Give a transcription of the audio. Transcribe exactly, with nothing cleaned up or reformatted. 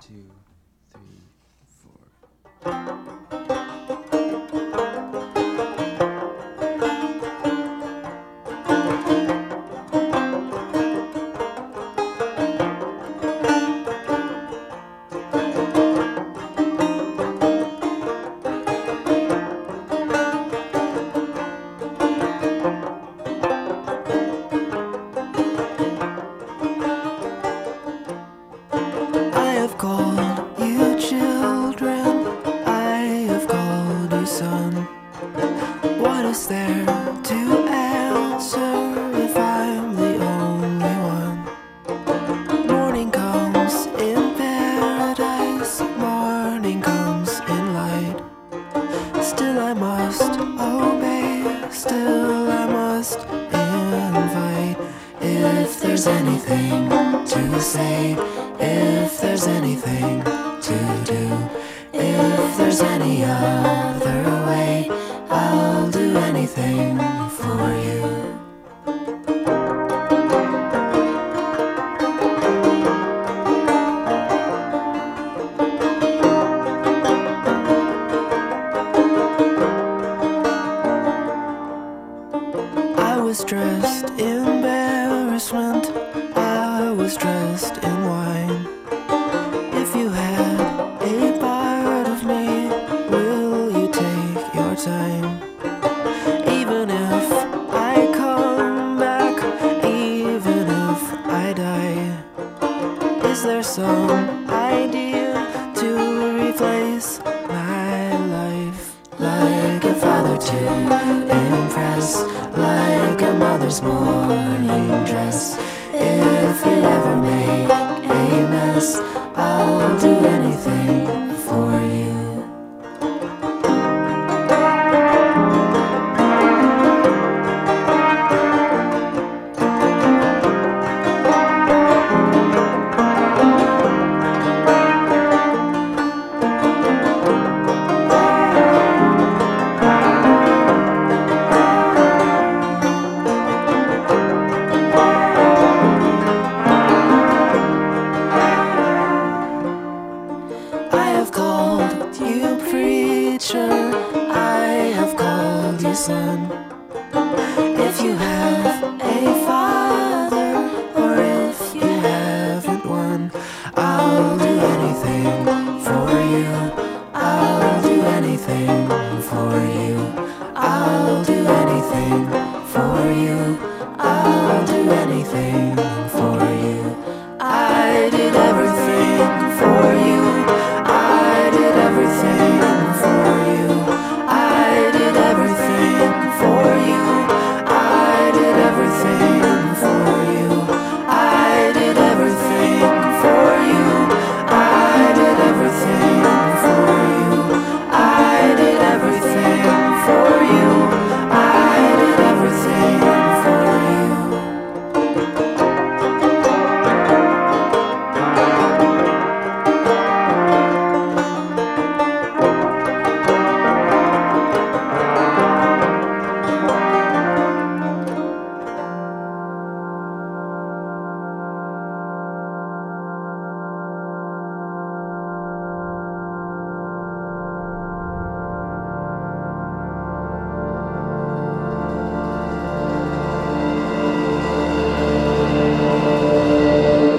two, three, four. I have called you children, I have called you son. What is there to answer if I'm the only one? Morning comes in paradise, morning comes in light. Still I must obey, still I must invite. If there's anything to say, if there's anything to do, if there's any other way, I'll do anything for you. I was dressed in embarrassment, I was dressed in wine. If you had a part of me, will you take your time? Even if I come back, even if I die, is there some idea to replace my life? Like a father to impress, like a mother's morning dress. If it ever make a mess, I'll do anything for you. I have called you preacher, I have called you son. If you have